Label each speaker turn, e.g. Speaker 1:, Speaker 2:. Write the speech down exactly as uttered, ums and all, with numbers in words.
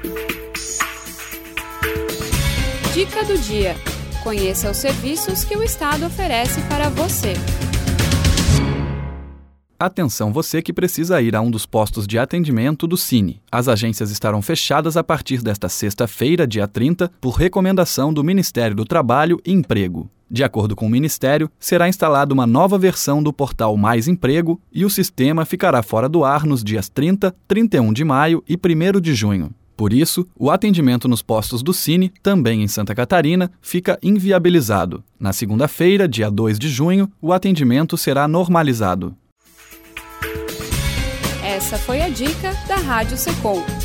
Speaker 1: Dica do dia. Conheça os serviços que o Estado oferece para você.
Speaker 2: Atenção você que precisa ir a um dos postos de atendimento do Cine. As agências estarão fechadas a partir desta sexta-feira, dia trinta, por recomendação do Ministério do Trabalho e Emprego. De acordo com o Ministério, será instalada uma nova versão do portal Mais Emprego e o sistema ficará fora do ar nos dias trinta, trinta e um de maio e primeiro de junho. Por isso, o atendimento nos postos do Cine, também em Santa Catarina, fica inviabilizado. Na segunda-feira, dia dois de junho, o atendimento será normalizado.
Speaker 1: Essa foi a dica da Rádio Secom.